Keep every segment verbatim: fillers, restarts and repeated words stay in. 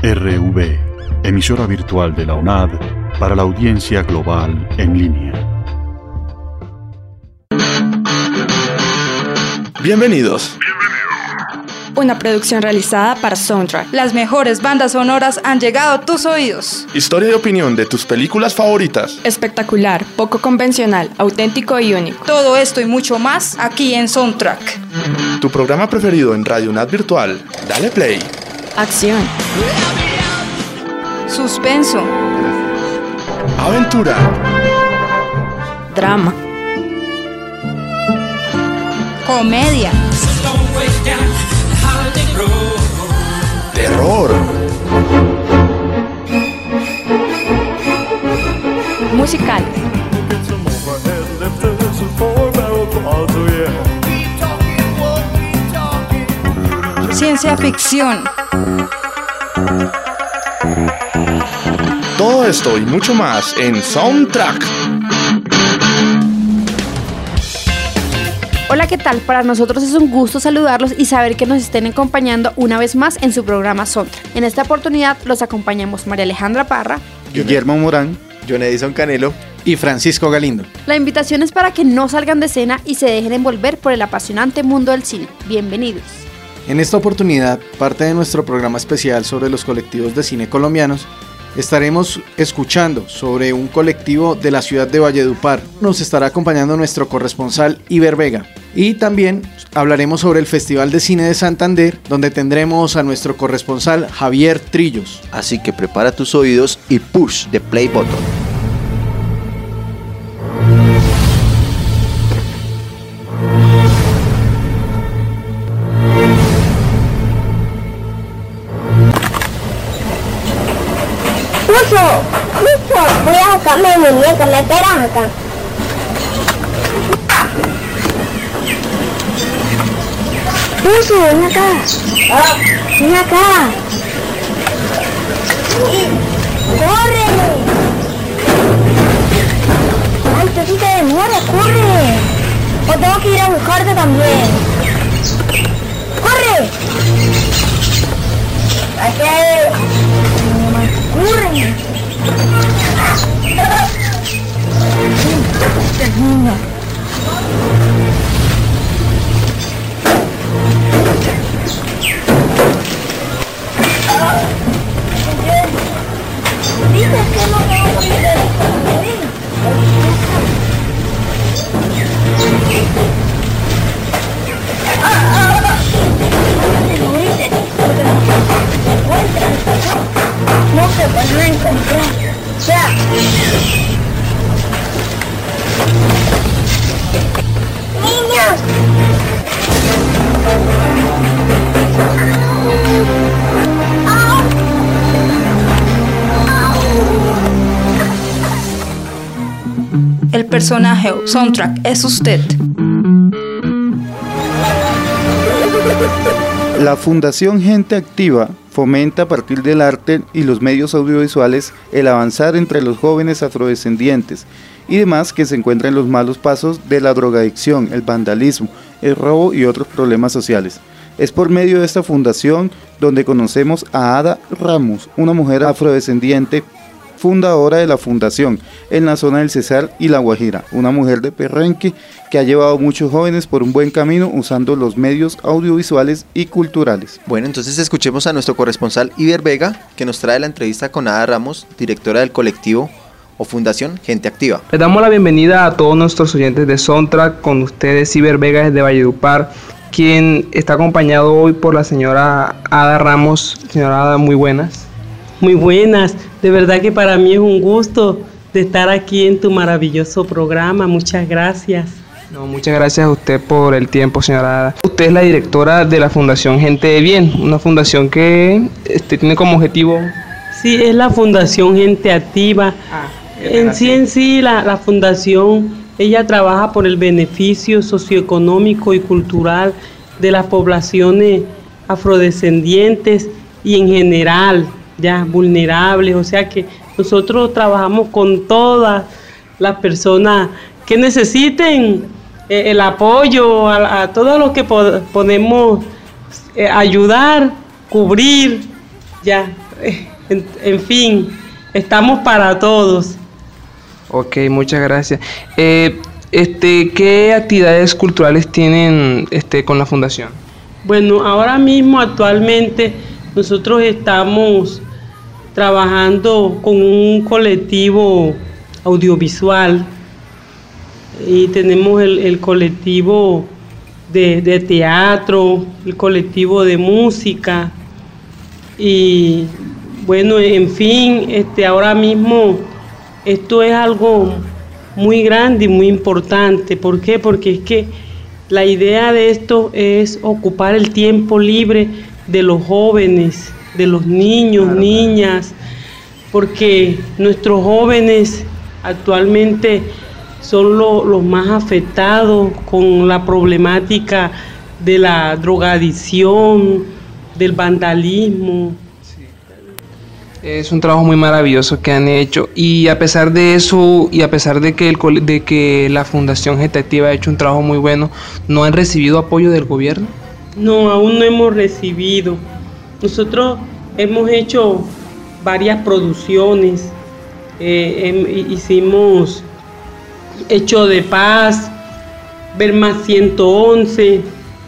R V, emisora virtual de la U N A D para la audiencia global en línea. Bienvenidos. Una producción realizada para Soundtrack. Las mejores bandas sonoras han llegado a tus oídos. Historia y opinión de tus películas favoritas. Espectacular, poco convencional, auténtico y único. Todo esto y mucho más aquí en Soundtrack. Tu programa preferido en Radio U N A D Virtual. Dale play. Acción. Suspenso. Aventura. Drama. Comedia. Terror. Musical. Ciencia ficción. Todo esto y mucho más en Soundtrack. Hola, ¿qué tal? Para nosotros es un gusto saludarlos y saber que nos estén acompañando una vez más en su programa Soundtrack. En esta oportunidad los acompañamos María Alejandra Parra, Guillermo Morán, John Edison Canelo y Francisco Galindo. La invitación es para que no salgan de escena y se dejen envolver por el apasionante mundo del cine. Bienvenidos. En esta oportunidad, parte de nuestro programa especial sobre los colectivos de cine colombianos, estaremos escuchando sobre un colectivo de la ciudad de Valledupar. Nos estará acompañando nuestro corresponsal Iber Vega. Y también hablaremos sobre el Festival de Cine de Santander, donde tendremos a nuestro corresponsal Javier Trillos. Así que prepara tus oídos y push the play button. Listo, voy a sacarme mi muñeca, me esperas acá. Puso, ven acá. Ven acá. ¡Corre! Ay, tú sí te demoras, corre. O tengo que ir a buscarte también. ¡Corre! Aquí. ¡Corre! Niña. Dices que no tengo que ir no se van a encontrar. Ya. Niños. El personaje Soundtrack es usted. La Fundación Gente Activa fomenta a partir del arte y los medios audiovisuales el avanzar entre los jóvenes afrodescendientes y demás que se encuentran en los malos pasos de la drogadicción, el vandalismo, el robo y otros problemas sociales. Es por medio de esta fundación donde conocemos a Ada Ramos, una mujer afrodescendiente fundadora de la fundación en la zona del Cesar y La Guajira, una mujer de Perrenque que ha llevado a muchos jóvenes por un buen camino usando los medios audiovisuales y culturales. Bueno, entonces escuchemos a nuestro corresponsal Iber Vega, que nos trae la entrevista con Ada Ramos, directora del colectivo o Fundación Gente Activa. Les damos la bienvenida a todos nuestros oyentes de Soundtrack, con ustedes Iber Vega desde Valledupar, quien está acompañado hoy por la señora Ada Ramos. Señora Ada, muy buenas. Muy buenas, de verdad que para mí es un gusto de estar aquí en tu maravilloso programa, muchas gracias. No, muchas gracias a usted por el tiempo, señora Ada. Usted es la directora de la Fundación Gente de Bien, una fundación que este, tiene como objetivo... Sí, es la Fundación Gente Activa. Ah, en sí, en sí, la, la fundación, ella trabaja por el beneficio socioeconómico y cultural de las poblaciones afrodescendientes y en general, ya vulnerables, o sea que nosotros trabajamos con todas las personas que necesiten eh, el apoyo, a, a todo lo que po- podemos eh, ayudar, cubrir, ya en, en fin, estamos para todos. Ok, muchas gracias. Eh, este, ¿qué actividades culturales tienen este, con la fundación? Bueno, ahora mismo actualmente nosotros estamos trabajando con un colectivo audiovisual y tenemos el, el colectivo de, de teatro, el colectivo de música y bueno, en fin, este, ahora mismo esto es algo muy grande y muy importante. ¿Por qué? Porque es que la idea de esto es ocupar el tiempo libre de los jóvenes, de los niños, claro, niñas, porque nuestros jóvenes actualmente son lo, los más afectados con la problemática de la drogadicción, del vandalismo. Sí. Es un trabajo muy maravilloso que han hecho y a pesar de eso y a pesar de que, el, de que la Fundación Gente Activa ha hecho un trabajo muy bueno, ¿no han recibido apoyo del gobierno? No, aún no hemos recibido. Nosotros hemos hecho varias producciones, eh, hicimos Hecho de Paz, Verma ciento once,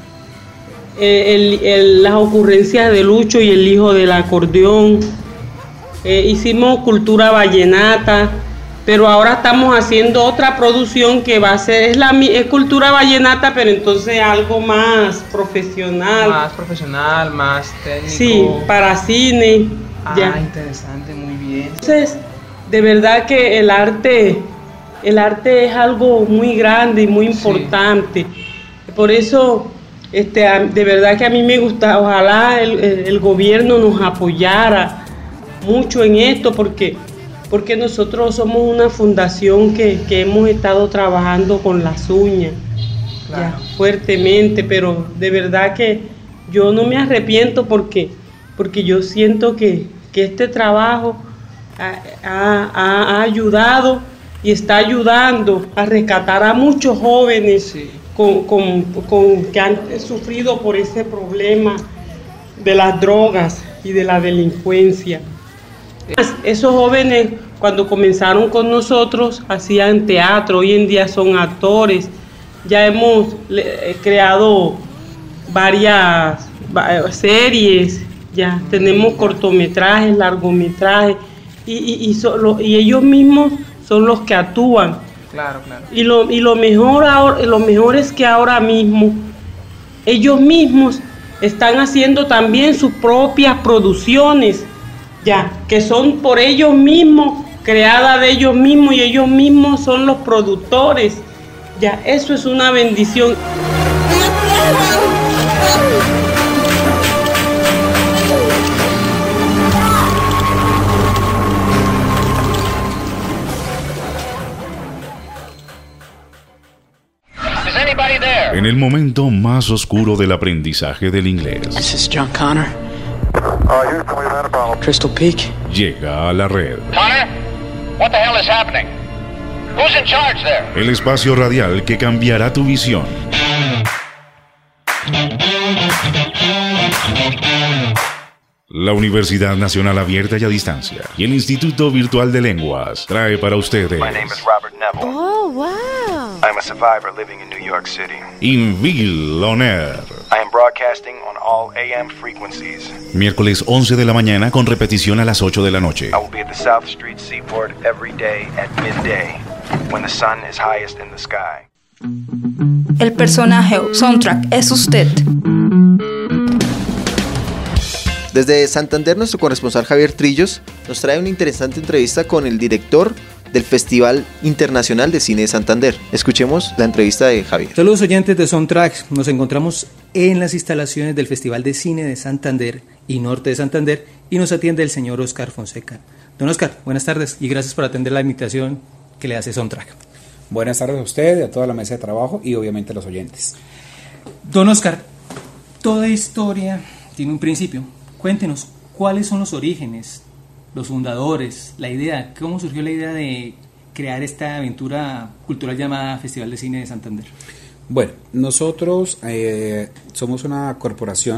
eh, el, el, las ocurrencias de Lucho y el hijo del acordeón, eh, hicimos Cultura Vallenata, pero ahora estamos haciendo otra producción que va a ser, es, la, es Cultura Vallenata, pero entonces algo más profesional. Más profesional, más técnico. Sí, para cine. Ah, ya. Interesante, muy bien. Entonces, de verdad que el arte, el arte es algo muy grande y muy importante. Sí. Por eso, este, de verdad que a mí me gusta, ojalá el, el gobierno nos apoyara mucho en esto, porque... porque nosotros somos una fundación que, que hemos estado trabajando con las uñas, claro, ya, fuertemente, pero de verdad que yo no me arrepiento porque, porque yo siento que, que este trabajo ha, ha, ha ayudado y está ayudando a rescatar a muchos jóvenes, sí, con, con, con, que han sufrido por ese problema de las drogas y de la delincuencia. Esos jóvenes cuando comenzaron con nosotros hacían teatro, hoy en día son actores, ya hemos eh, creado varias series, ya tenemos cortometrajes, largometrajes y, y, y, solo, y ellos mismos son los que actúan. Claro, claro. Y lo, y lo mejor ahora, lo mejor es que ahora mismo ellos mismos están haciendo también sus propias producciones, ya, que son por ellos mismos, creadas de ellos mismos y ellos mismos son los productores. Ya, eso es una bendición. En el momento más oscuro del aprendizaje del inglés, This is John Connor. Crystal Peak. Llega a la red. Connor, what the hell is happening? Who's in charge there? El espacio radial que cambiará tu visión. La Universidad Nacional Abierta y a Distancia y el Instituto Virtual de Lenguas trae para ustedes. My name is Robert Neville. Oh, wow. I'm a survivor living in New York City. Inville On Air. I am broadcasting on all A M frequencies. Miércoles once de la mañana con repetición a las ocho de la noche. I will be at the South Street Seaport every day at midday when the sun is highest in the sky. El personaje Soundtrack es usted. Desde Santander, nuestro corresponsal Javier Trillos nos trae una interesante entrevista con el director del Festival Internacional de Cine de Santander. Escuchemos la entrevista de Javier. Saludos oyentes de Soundtrack. Nos encontramos en las instalaciones del Festival de Cine de Santander y Norte de Santander y nos atiende el señor Oscar Fonseca. Don Oscar, buenas tardes y gracias por atender la invitación que le hace Soundtrack. Buenas tardes a usted, a toda la mesa de trabajo y obviamente a los oyentes. Don Oscar, toda historia tiene un principio. Cuéntenos, ¿cuáles son los orígenes, los fundadores, la idea? ¿Cómo surgió la idea de crear esta aventura cultural llamada Festival de Cine de Santander? Bueno, nosotros eh, somos una corporación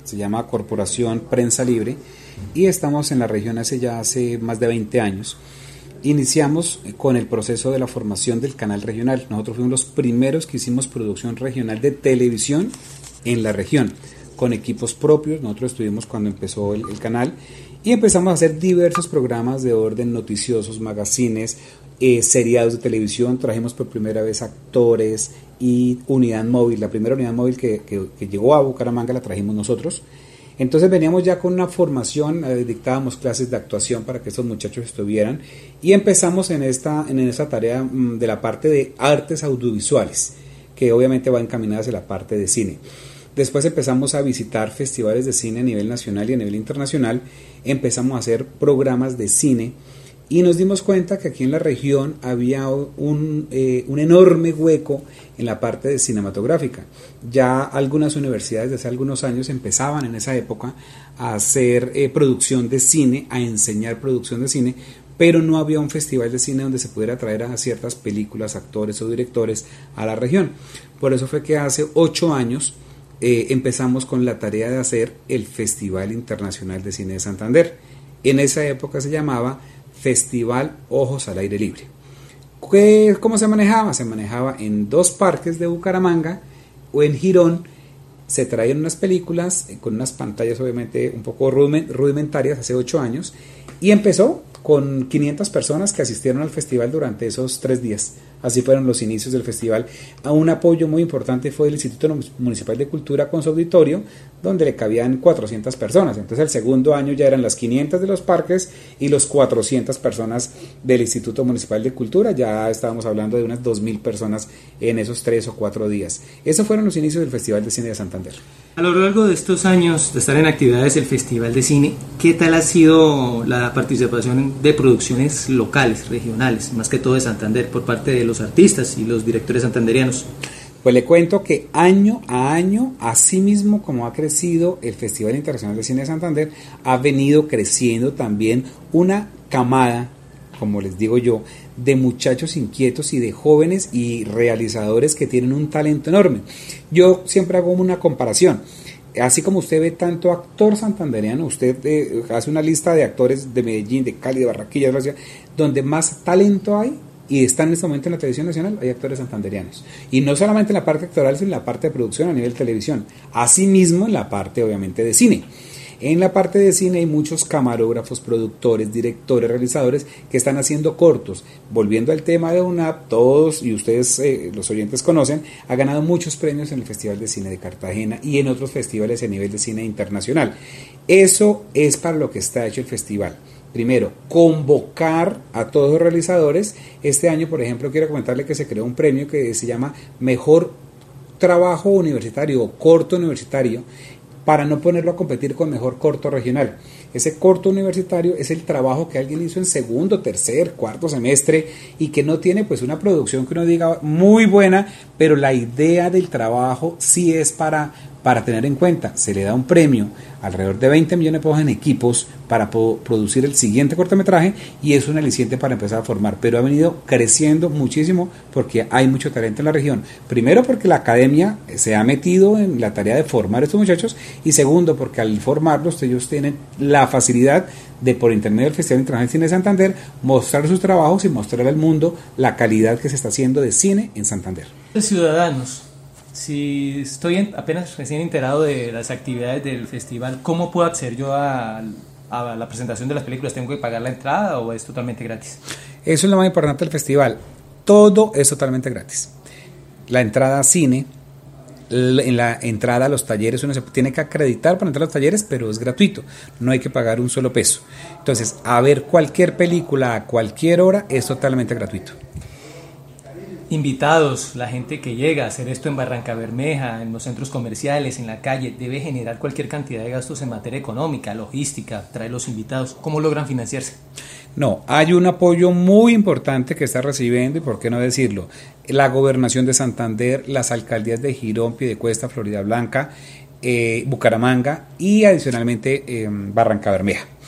se llama Corporación Prensa Libre, y estamos en la región hace ya hace más de veinte años. Iniciamos con el proceso de la formación del canal regional. Nosotros fuimos los primeros que hicimos producción regional de televisión en la región, con equipos propios. Nosotros estuvimos cuando empezó el, el canal y empezamos a hacer diversos programas de orden noticiosos, magazines, eh, seriados de televisión. Trajimos por primera vez actores y unidad móvil. La primera unidad móvil que, que, que llegó a Bucaramanga la trajimos nosotros. Entonces veníamos ya con una formación, eh, dictábamos clases de actuación para que estos muchachos estuvieran, y empezamos en esta, en esta tarea mmm, de la parte de artes audiovisuales, que obviamente va encaminada hacia la parte de cine. Después empezamos a visitar festivales de cine a nivel nacional y a nivel internacional, empezamos a hacer programas de cine y nos dimos cuenta que aquí en la región había un, eh, un enorme hueco en la parte de cinematográfica. Ya algunas universidades de hace algunos años empezaban en esa época a hacer eh, producción de cine, a enseñar producción de cine, pero no había un festival de cine donde se pudiera traer a ciertas películas, actores o directores a la región. Por eso fue que hace ocho años eh, empezamos con la tarea de hacer el Festival Internacional de Cine de Santander. En esa época se llamaba Festival Ojos al Aire Libre. ¿Cómo se manejaba? Se manejaba en dos parques de Bucaramanga o en Girón. Se traían unas películas con unas pantallas obviamente un poco rudimentarias hace ocho años, y empezó con quinientas personas que asistieron al festival durante esos tres días. Así fueron los inicios del festival. A un apoyo muy importante fue el Instituto Municipal de Cultura con su auditorio, donde le cabían cuatrocientas personas. Entonces el segundo año ya eran las quinientas de los parques y los cuatrocientas personas del Instituto Municipal de Cultura. Ya estábamos hablando de unas dos mil personas en esos tres o cuatro días. Esos fueron los inicios del Festival de Cine de Santander. A lo largo de estos años de estar en actividades del Festival de Cine, ¿qué tal ha sido la participación de producciones locales, regionales, más que todo de Santander, por parte de los artistas y los directores santanderianos? Pues le cuento que año a año, así mismo como ha crecido el Festival Internacional de Cine de Santander, ha venido creciendo también una camada, como les digo yo, de muchachos inquietos y de jóvenes y realizadores que tienen un talento enorme. Yo siempre hago una comparación. Así como usted ve tanto actor santandereano, usted eh, hace una lista de actores de Medellín, de Cali, de Barranquilla, de Brasil, donde más talento hay y están en este momento en la televisión nacional, hay actores santandereanos. Y no solamente en la parte actoral, sino en la parte de producción a nivel televisión. Asimismo en la parte obviamente de cine. En la parte de cine hay muchos camarógrafos, productores, directores, realizadores que están haciendo cortos. Volviendo al tema de U N A P, todos y ustedes, eh, los oyentes conocen, ha ganado muchos premios en el Festival de Cine de Cartagena y en otros festivales a nivel de cine internacional. Eso es para lo que está hecho el festival. Primero, convocar a todos los realizadores. Este año, por ejemplo, quiero comentarle que se creó un premio que se llama Mejor Trabajo Universitario o Corto Universitario, para no ponerlo a competir con mejor corto regional. Ese corto universitario es el trabajo que alguien hizo en segundo, tercer, cuarto semestre y que no tiene pues una producción que uno diga muy buena, pero la idea del trabajo sí es para, para tener en cuenta. Se le da un premio, alrededor de veinte millones de pesos en equipos para po- producir el siguiente cortometraje, y es un aliciente para empezar a formar, pero ha venido creciendo muchísimo porque hay mucho talento en la región. Primero porque la academia se ha metido en la tarea de formar a estos muchachos, y segundo porque al formarlos ellos tienen la facilidad de, por intermedio del Festival Internacional de Cine de Santander, mostrar sus trabajos y mostrar al mundo la calidad que se está haciendo de cine en Santander. Ciudadanos, si estoy en, apenas recién enterado de las actividades del festival, ¿cómo puedo acceder yo a, a la presentación de las películas? ¿Tengo que pagar la entrada o es totalmente gratis? Eso es lo más importante del festival. Todo es totalmente gratis. La entrada a cine, en la entrada a los talleres, uno se tiene que acreditar para entrar a los talleres, pero es gratuito, no hay que pagar un solo peso. Entonces, a ver cualquier película a cualquier hora es totalmente gratuito. Invitados, la gente que llega a hacer esto en Barranca Bermeja, en los centros comerciales, en la calle, debe generar cualquier cantidad de gastos en materia económica, logística, traer los invitados. ¿Cómo logran financiarse? No, hay un apoyo muy importante que está recibiendo, y por qué no decirlo, la Gobernación de Santander, las alcaldías de Girón, Piedecuesta, Florida Blanca, eh, Bucaramanga y adicionalmente eh, Barranca Bermeja.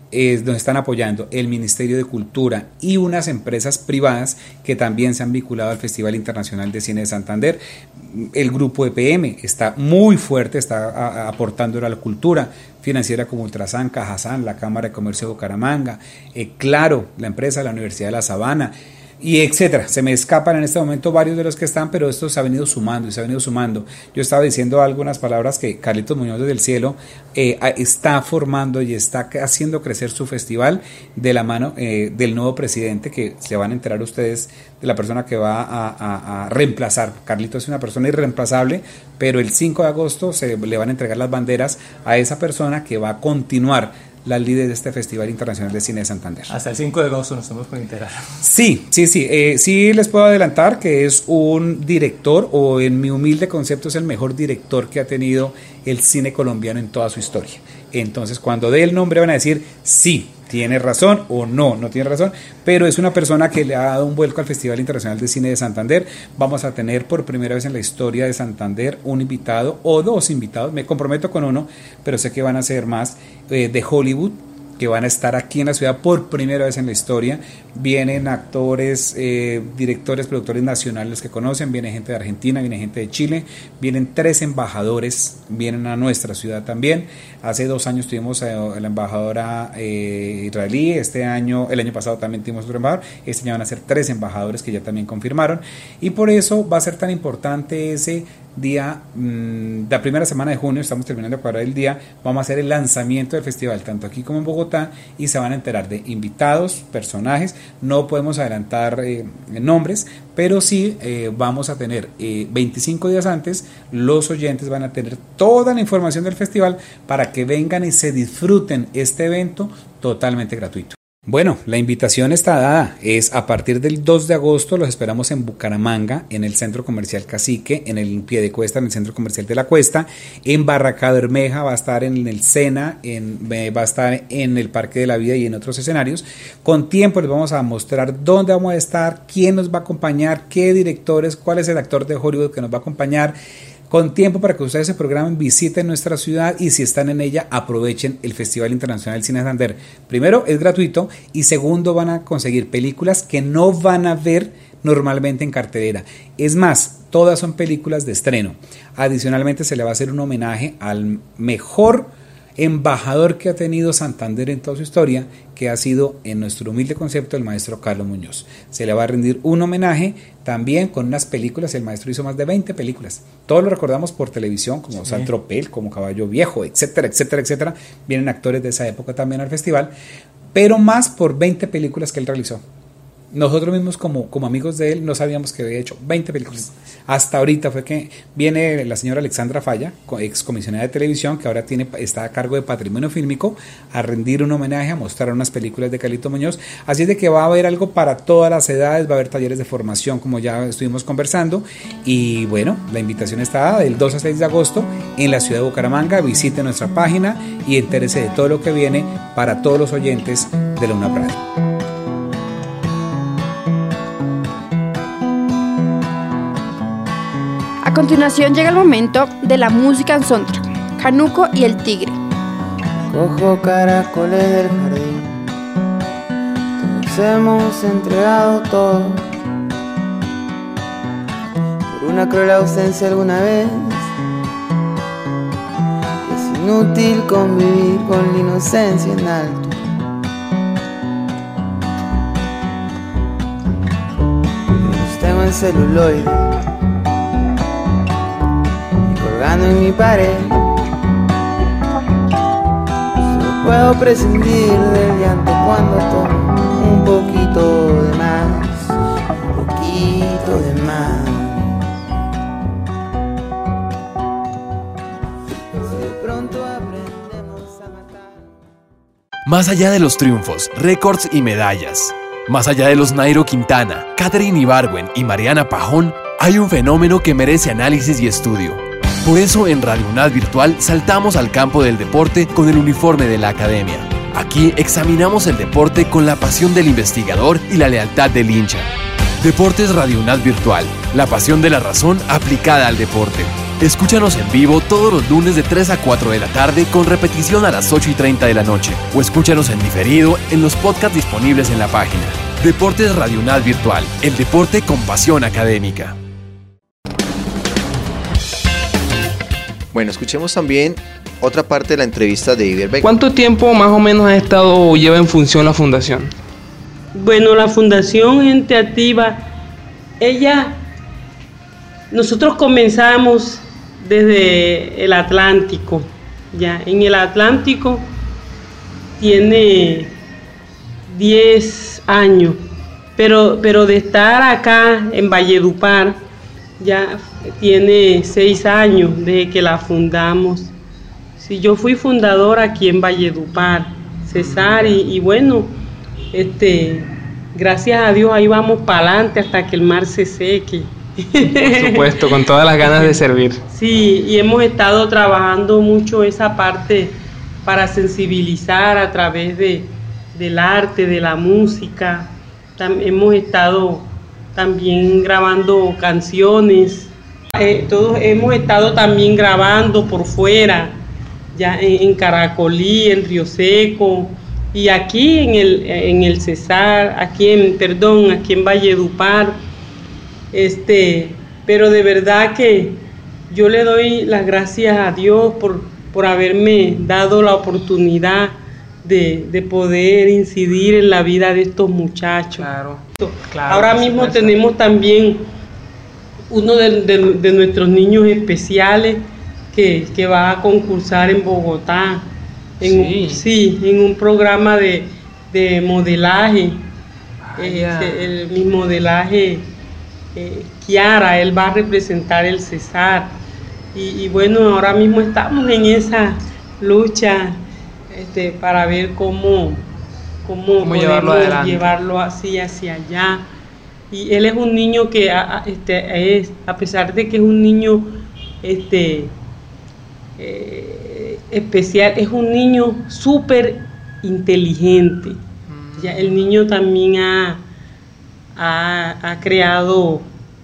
Eh, nos están apoyando el Ministerio de Cultura y unas empresas privadas que también se han vinculado al Festival Internacional de Cine de Santander. El grupo E P M está muy fuerte, está a, a, aportando a la cultura financiera como Ultrasan, Cajazán, la Cámara de Comercio de Bucaramanga, eh, Claro, la empresa de la Universidad de La Sabana, y etcétera. Se me escapan en este momento varios de los que están, pero esto se ha venido sumando y se ha venido sumando. Yo estaba diciendo algunas palabras que Carlitos Muñoz desde el cielo eh, está formando y está haciendo crecer su festival de la mano eh, del nuevo presidente, que se van a enterar ustedes de la persona que va a, a, a reemplazar. Carlitos es una persona irreemplazable, pero el cinco de agosto se le van a entregar las banderas a esa persona que va a continuar la líder de este Festival Internacional de Cine de Santander. Hasta el cinco de agosto nos estamos por enterar. Sí, sí, sí. Eh, sí les puedo adelantar que es un director, o en mi humilde concepto es el mejor director que ha tenido el cine colombiano en toda su historia. Entonces, cuando dé el nombre van a decir sí, tiene razón, o no, no tiene razón, pero es una persona que le ha dado un vuelco al Festival Internacional de Cine de Santander. Vamos a tener por primera vez en la historia de Santander un invitado o dos invitados, me comprometo con uno, pero sé que van a ser más, eh, de Hollywood, que van a estar aquí en la ciudad por primera vez en la historia. Vienen actores, eh, directores, productores nacionales que conocen, viene gente de Argentina, viene gente de Chile, vienen tres embajadores, vienen a nuestra ciudad también. Hace dos años tuvimos a la embajadora eh, israelí, este año, el año pasado también tuvimos otro embajador, este año van a ser tres embajadores que ya también confirmaron, y por eso va a ser tan importante ese día, mmm, la primera semana de junio, estamos terminando de cuadrar el día, vamos a hacer el lanzamiento del festival, tanto aquí como en Bogotá, y se van a enterar de invitados, personajes. No podemos adelantar eh, nombres, pero sí eh, vamos a tener eh, veinticinco días antes, los oyentes van a tener toda la información del festival para que vengan y se disfruten este evento totalmente gratuito. Bueno, la invitación está dada, es a partir del dos de agosto, los esperamos en Bucaramanga, en el Centro Comercial Cacique, en el Piedecuesta, en el Centro Comercial de la Cuesta, en Barranca Bermeja, va a estar en el Sena, en, va a estar en el Parque de la Vida y en otros escenarios. Con tiempo les vamos a mostrar dónde vamos a estar, quién nos va a acompañar, qué directores, cuál es el actor de Hollywood que nos va a acompañar. Con tiempo para que ustedes se programen, visiten nuestra ciudad y si están en ella, aprovechen el Festival Internacional del Cine de Santander. Primero, es gratuito, y segundo, van a conseguir películas que no van a ver normalmente en cartelera. Es más, todas son películas de estreno. Adicionalmente, se le va a hacer un homenaje al mejor embajador que ha tenido Santander en toda su historia, que ha sido, en nuestro humilde concepto, el maestro Carlos Muñoz. Se le va a rendir un homenaje también con unas películas. El maestro hizo más de veinte películas. Todos lo recordamos por televisión, como sí. Saint-Tropez, como Caballo Viejo, etcétera, etcétera, etcétera. Vienen actores de esa época también al festival, pero más por veinte películas que él realizó. Nosotros mismos como, como amigos de él no sabíamos que había hecho veinte películas. Hasta ahorita fue que viene la señora Alexandra Falla, ex comisionada de televisión, que ahora tiene, está a cargo de Patrimonio Fílmico, a rendir un homenaje, a mostrar unas películas de Carlitos Muñoz. Así es de que va a haber algo para todas las edades, va a haber talleres de formación como ya estuvimos conversando, y bueno, la invitación está dada del dos al seis de agosto en la ciudad de Bucaramanga. Visite nuestra página y entérese de todo lo que viene para todos los oyentes de la UNAP Radio. A continuación llega el momento de la música en soundtrack, Canuco y el Tigre. Cojo caracoles del jardín, todos hemos entregado todo, por una cruel ausencia alguna vez. Es inútil convivir con la inocencia en alto. Los tengo en celuloide, en mi pared, solo puedo prescindir del llanto cuando tomo un poquito de más, un poquito de más. Si de pronto aprendemos a matar. Más allá de los triunfos, récords y medallas, más allá de los Nairo Quintana, Katherine Ibargüen y Mariana Pajón, hay un fenómeno que merece análisis y estudio. Por eso en Radio UNAD Virtual saltamos al campo del deporte con el uniforme de la academia. Aquí examinamos el deporte con la pasión del investigador y la lealtad del hincha. Deportes Radio UNAD Virtual, la pasión de la razón aplicada al deporte. Escúchanos en vivo todos los lunes de tres a cuatro de la tarde con repetición a las ocho y treinta de la noche. O escúchanos en diferido en los podcasts disponibles en la página. Deportes Radio UNAD Virtual, el deporte con pasión académica. Bueno, escuchemos también otra parte de la entrevista de Iber Beck. ¿Cuánto tiempo más o menos ha estado o lleva en función la fundación? Bueno, la Fundación Gente Activa, ella, nosotros comenzamos desde el Atlántico, ya, en el Atlántico tiene diez años, pero, pero de estar acá en Valledupar, ya tiene seis años desde que la fundamos. Sí, yo fui fundadora aquí en Valledupar, Cesar, y, y bueno, este, gracias a Dios ahí vamos para adelante hasta que el mar se seque. Por supuesto, con todas las ganas de servir. Sí, y hemos estado trabajando mucho esa parte para sensibilizar a través de, del arte, de la música. Tam, hemos estado también grabando canciones. Eh, todos hemos estado también grabando por fuera, ya en, en Caracolí, en Río Seco, y aquí en el, en el Cesar, aquí en, perdón, aquí en Valledupar. Este, pero de verdad que yo le doy las gracias a Dios por, por haberme dado la oportunidad de, de poder incidir en la vida de estos muchachos. Claro, claro, Ahora mismo supuesto. Tenemos también uno de, de, de nuestros niños especiales que, que va a concursar en Bogotá, en, sí. Un, sí, en un programa de, de modelaje, este, el, mi modelaje. Eh, Kiara, él va a representar el Cesar y, y bueno, ahora mismo estamos en esa lucha este, para ver cómo, cómo, ¿Cómo podemos llevarlo, adelante? llevarlo así hacia allá. Y él es un niño que a, este, es, a pesar de que es un niño este, eh, especial, es un niño súper inteligente. Mm. Ya, el niño también ha Ha, ha creado,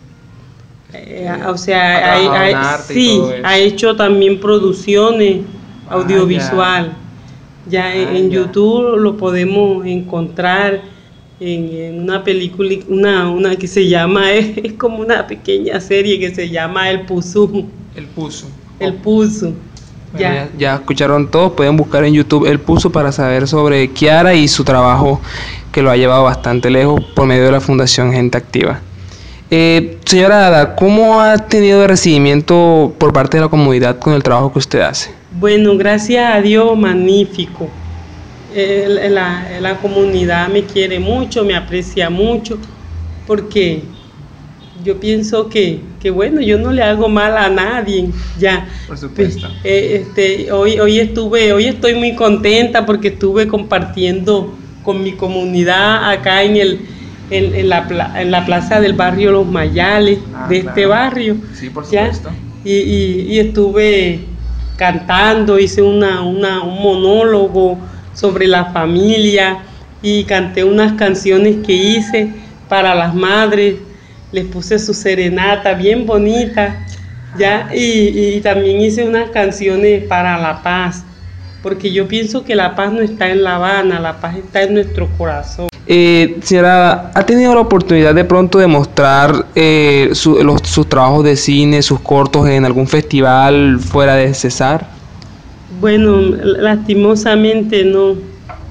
eh, o sea, ha, ha, sí, ha hecho también producciones ah, audiovisual. Ya, ya ah, en ya. YouTube lo podemos encontrar en, en una película, una, una que se llama, es, es como una pequeña serie que se llama El Puzu. El Puzu. El Puzu. Bueno, ya. ya. ya escucharon todos, pueden buscar en YouTube El Puzu para saber sobre Kiara y su trabajo, que lo ha llevado bastante lejos por medio de la Fundación Gente Activa. Eh, señora Ada, ¿cómo ha tenido el recibimiento por parte de la comunidad con el trabajo que usted hace? Bueno, gracias a Dios, magnífico. Eh, la, la comunidad me quiere mucho, me aprecia mucho, porque yo pienso que, que bueno, yo no le hago mal a nadie, ya. Por supuesto. Eh, este, hoy, hoy estuve, hoy estoy muy contenta porque estuve compartiendo con mi comunidad acá en el en, en, la, en la plaza del barrio Los Mayales, ah, de claro. este barrio. Sí, por supuesto. Y, y, y estuve cantando, hice una, una, un monólogo sobre la familia y canté unas canciones que hice para las madres, les puse su serenata bien bonita, ya, y, y también hice unas canciones para la paz. Porque yo pienso que la paz no está en La Habana, la paz está en nuestro corazón. Eh, señora, ¿ha tenido la oportunidad de pronto de mostrar eh, su, los, sus trabajos de cine, sus cortos en algún festival fuera de Cesar? Bueno, lastimosamente no. Mm.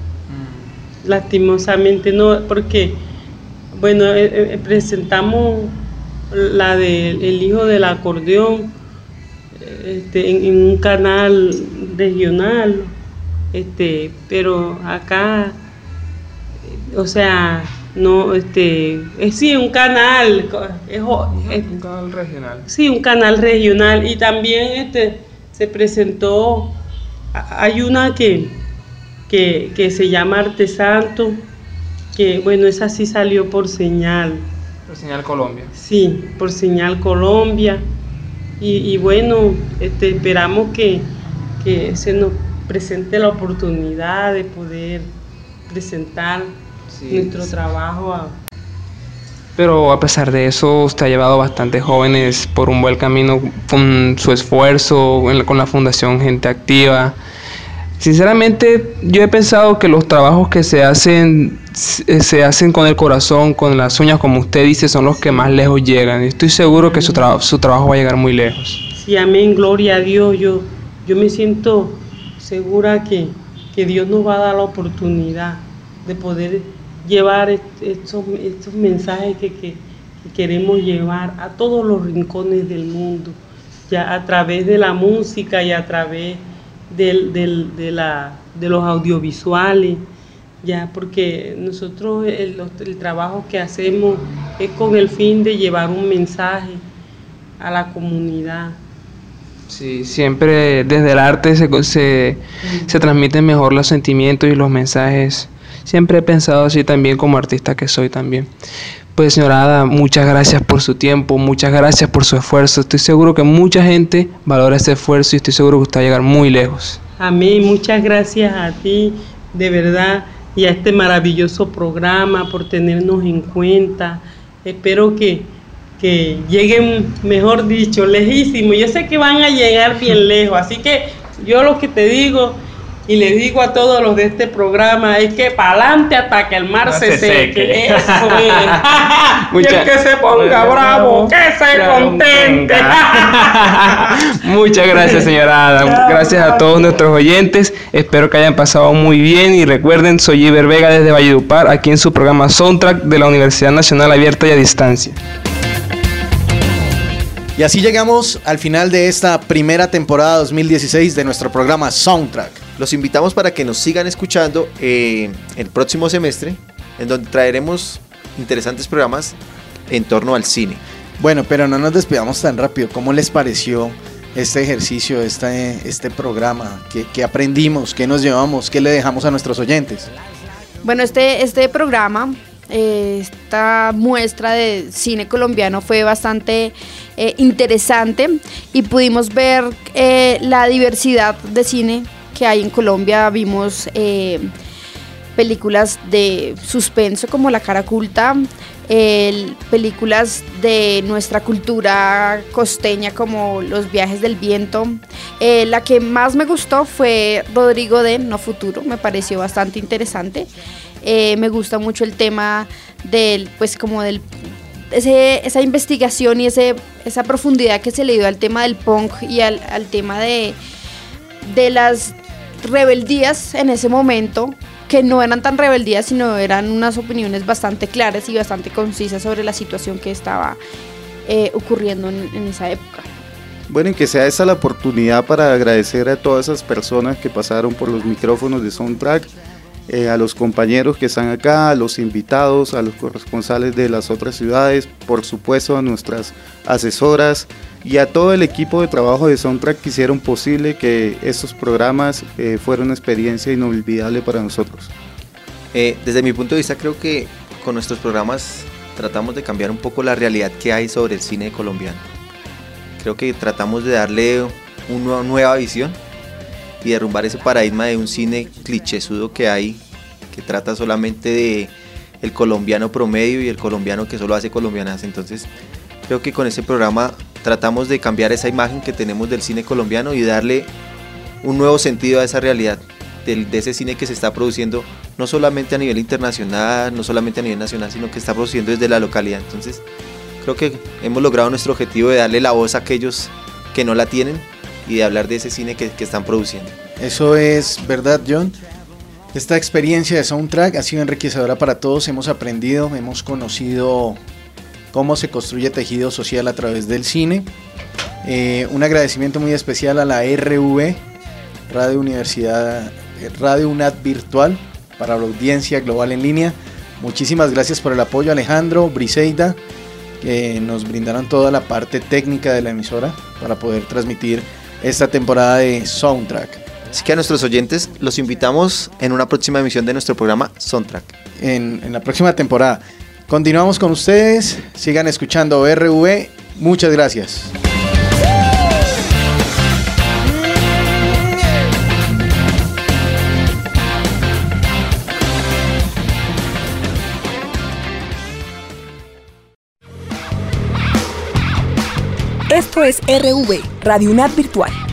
Lastimosamente no, porque, bueno, eh, eh, presentamos la de El Hijo del Acordeón, Este, en, en un canal regional, este, pero acá, o sea, no, este, es sí un canal, es, es, un canal regional. Sí, un canal regional, y también este se presentó, hay una que, que, que se llama Arte Santo, que bueno, esa sí salió por Señal. Por Señal Colombia. Sí, por Señal Colombia. Y, y bueno, este, esperamos que, que se nos presente la oportunidad de poder presentar sí, nuestro sí. trabajo a, pero a pesar de eso usted ha llevado bastantes jóvenes por un buen camino con su esfuerzo en la, con la Fundación Gente Activa. Sinceramente, yo he pensado que los trabajos que se hacen se hacen con el corazón, con las uñas, como usted dice, son los que más lejos llegan. Estoy seguro que su, tra- su trabajo va a llegar muy lejos. Sí, amén, gloria a Dios. Yo, yo me siento segura que, que Dios nos va a dar la oportunidad de poder llevar estos, estos mensajes que, que, que queremos llevar a todos los rincones del mundo, ya a través de la música y a través del, del, de, la, de los audiovisuales, ya porque nosotros el, el trabajo que hacemos es con el fin de llevar un mensaje a la comunidad. Sí, siempre desde el arte se, se, se transmiten mejor los sentimientos y los mensajes. Siempre he pensado así también como artista que soy también. Pues señora Ada, muchas gracias por su tiempo, muchas gracias por su esfuerzo. Estoy seguro que mucha gente valora ese esfuerzo y estoy seguro que usted va a llegar muy lejos. Amén, muchas gracias a ti, de verdad, y a este maravilloso programa por tenernos en cuenta. Espero que, que lleguen, mejor dicho, lejísimos. Yo sé que van a llegar bien lejos, así que yo lo que te digo y le digo a todos los de este programa es que para adelante hasta que el mar no se, se seque. seque. Eso es. Mucha... Y el que se ponga bravo, que se contente. Muchas gracias, señora Ada. Gracias a todos nuestros oyentes. Espero que hayan pasado muy bien. Y recuerden, soy Iber Vega desde Valledupar, aquí en su programa Soundtrack de la Universidad Nacional Abierta y a Distancia. Y así llegamos al final de esta primera temporada dos mil dieciséis de nuestro programa Soundtrack. Los invitamos para que nos sigan escuchando eh, el próximo semestre, en donde traeremos interesantes programas en torno al cine. Bueno, pero no nos despidamos tan rápido. ¿Cómo les pareció este ejercicio, este, este programa? ¿Qué, qué aprendimos? ¿Qué nos llevamos? ¿Qué le dejamos a nuestros oyentes? Bueno, este, este programa... esta muestra de cine colombiano fue bastante eh, interesante y pudimos ver eh, la diversidad de cine que hay en Colombia. Vimos eh, películas de suspenso como La Cara Oculta, eh, películas de nuestra cultura costeña como Los Viajes del Viento. Eh, la que más me gustó fue Rodrigo de No Futuro, me pareció bastante interesante. Eh, me gusta mucho el tema del, pues como del, ese, esa investigación y ese, esa profundidad que se le dio al tema del punk y al, al tema de, de las rebeldías en ese momento, que no eran tan rebeldías, sino eran unas opiniones bastante claras y bastante concisas sobre la situación que estaba eh, ocurriendo en, en esa época. Bueno, y que sea esa la oportunidad para agradecer a todas esas personas que pasaron por los micrófonos de Soundtrack, Eh, a los compañeros que están acá, a los invitados, a los corresponsales de las otras ciudades, por supuesto a nuestras asesoras y a todo el equipo de trabajo de Soundtrack que hicieron posible que estos programas eh, fueran una experiencia inolvidable para nosotros. Eh, desde mi punto de vista, creo que con nuestros programas tratamos de cambiar un poco la realidad que hay sobre el cine colombiano. Creo que tratamos de darle una nueva visión y derrumbar ese paradigma de un cine clichésudo que hay, que trata solamente de el colombiano promedio y el colombiano que solo hace colombianas. Entonces creo que con este programa tratamos de cambiar esa imagen que tenemos del cine colombiano y darle un nuevo sentido a esa realidad de, de ese cine que se está produciendo no solamente a nivel internacional, no solamente a nivel nacional, sino que está produciendo desde la localidad. Entonces creo que hemos logrado nuestro objetivo de darle la voz a aquellos que no la tienen y de hablar de ese cine que, que están produciendo. Eso es verdad, John. Esta experiencia de Soundtrack ha sido enriquecedora para todos. Hemos aprendido, hemos conocido cómo se construye tejido social a través del cine. Eh, un agradecimiento muy especial a la R V, Radio Universidad, Radio UNAD Virtual, para la audiencia global en línea. Muchísimas gracias por el apoyo, Alejandro, Briseida, que nos brindaron toda la parte técnica de la emisora para poder transmitir esta temporada de Soundtrack. Así que a nuestros oyentes los invitamos en una próxima emisión de nuestro programa Soundtrack. En, en la próxima temporada. Continuamos con ustedes, sigan escuchando R V. Muchas gracias. Esto es R V, Radio UNAD Virtual.